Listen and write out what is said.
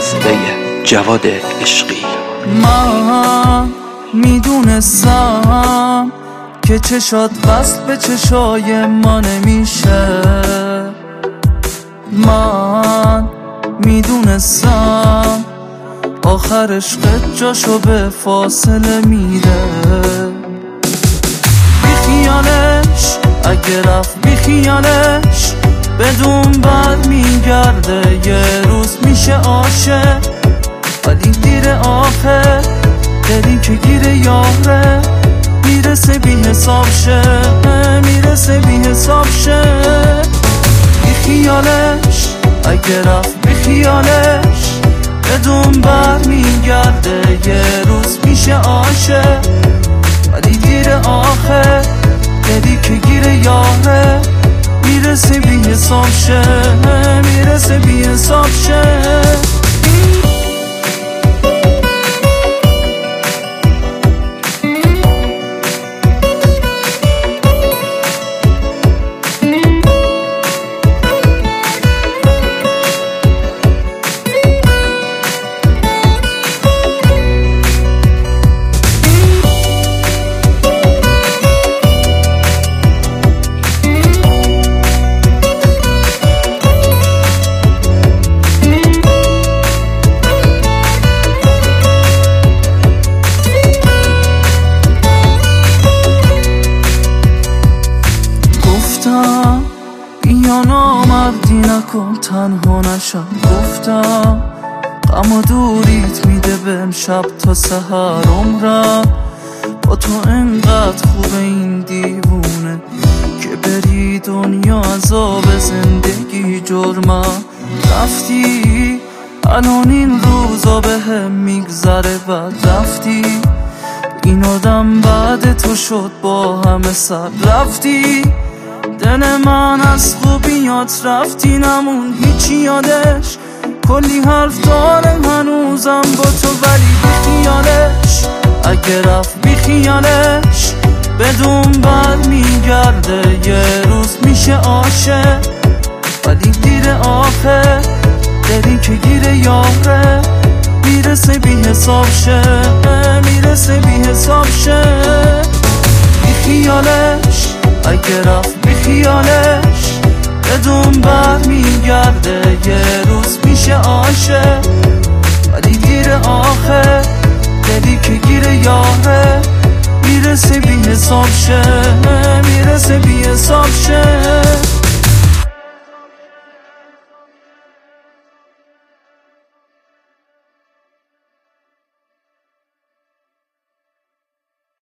خواسته جواد عشقی. من میدونستم که چشات وصل به چشای ما نمیشه، من میدونستم آخر عشقت جاشو به فاصله میره. بیخیالش اگه رفت بیخیالش، بدون بر میگرده یه روز میشه عاشق، ولی دیر آخه دلی که گیر یاره میرسه بی حساب شه، میرسه بی حساب شه. بیخیالش اگه رفت بیخیالش، بدون بر میگرده یه روز میشه عاشق، ولی دیر آخه دلی که گیر یاره میرسه بی حساب شه، میرسه بی حساب شه. بیا نامردی نکن تنها نشم، گفتم غم و دوریت میده بهم شب تا سحر عمرم، با تو انقدر خوبه این دیوونه که بری دنیا عذاب زندگی جرمم. رفتی الان این روزا بهم میگذره، بعد رفتی این آدم بعد تو شد با همه سر رفتی، دل من از خوبیات رفتی نمون هیچی یادش، کلی حرف دارم هنوزم با تو، ولی بیخیالش اگه رفت بیخیالش، بدون بر میگرده یه روز میشه عاشق، ولی دیر آخه دلی که گیر یاره میرسه بی حساب شه، میرسه بی حساب شه. بیخیالش اگه رفت بیخیالش، بدون بر میگرده یه روز میشه عاشق، ولی دیر آخه دلی که گیر یاره میرسه بی حساب شه.